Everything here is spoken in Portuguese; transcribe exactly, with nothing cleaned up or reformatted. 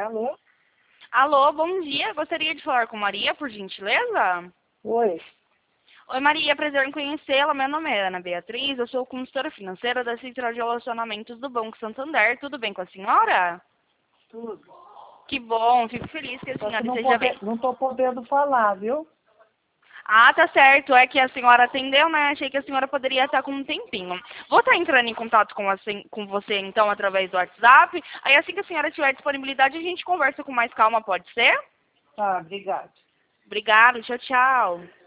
Alô? Alô, bom dia. Gostaria de falar com Maria, por gentileza? Oi. Oi, Maria. Prazer em conhecê-la. Meu nome é Ana Beatriz. Eu sou consultora financeira da Central de Relacionamentos do Banco Santander. Tudo bem com a senhora? Tudo. Que bom. Fico feliz que a Só que senhora não, esteja pode, bem. não tô podendo falar, viu? Ah, tá certo. É que a senhora atendeu, né? Achei que a senhora poderia estar com um tempinho. Vou estar entrando em contato com, a, sen- com você, então, através do WhatsApp. Aí, assim que a senhora tiver disponibilidade, a gente conversa com mais calma, pode ser? Tá, obrigada. Obrigada. Tchau, tchau.